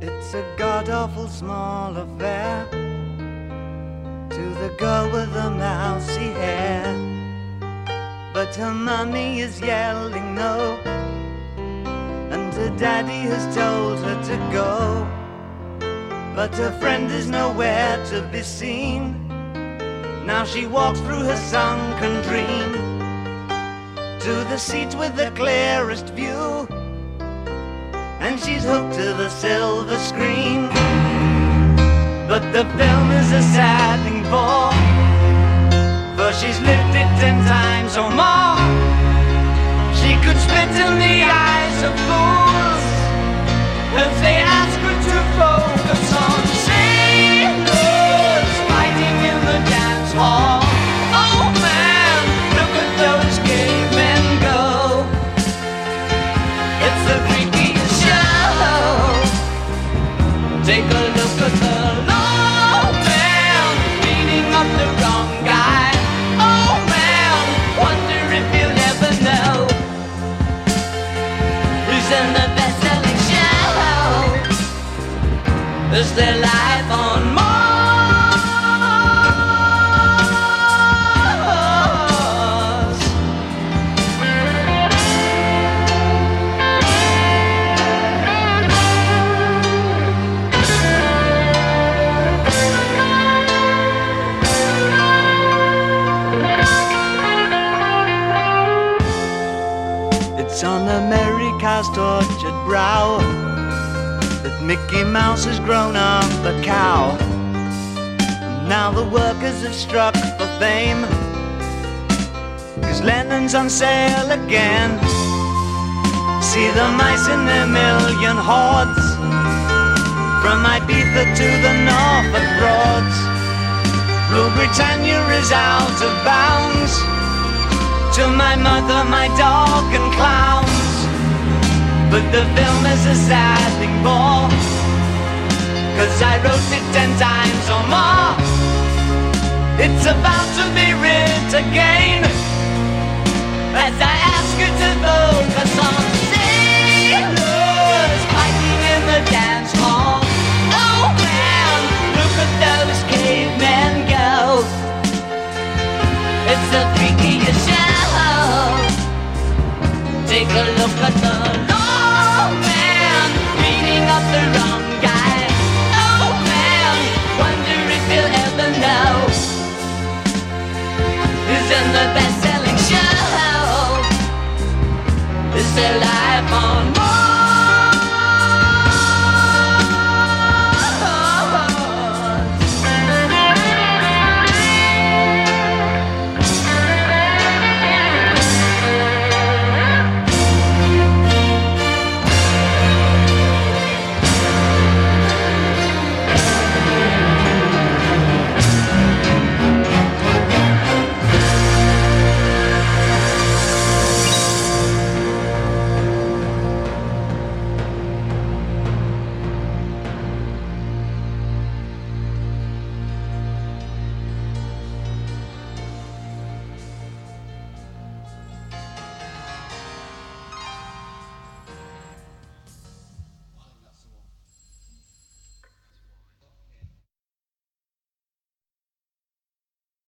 It's a god-awful small affair to the girl with the mousy hair, but her mummy is yelling no, and her daddy has told her to go, but her friend is nowhere to be seen. Now she walks through her sunken dream to the seat with the clearest view, and she's hooked to the silver screen. But the film is a sad thing for she's lived it 10 times or more. She could spit in the eyes of fools if they ask her to focus on sailors fighting in the dance hall. Oh man, look at those cavemen go. It's the freakiest show. Take a look at the low man beating up the wrong guy. Oh man, wonder if you'll ever know who's in the best-selling show. Is there life on Mars? It's on America's tortured brow that Mickey Mouse has grown up a cow. And now the workers have struck for fame, 'cause Lennon's on sale again. See the mice in their million hordes, from Ibiza to the Norfolk Broads. Rule Britannia is out of bounds, to my mother, my dog and clowns. But the film is a sad thing more, 'cause I wrote it 10 times or more. It's about to be writ again, as I ask you to focus on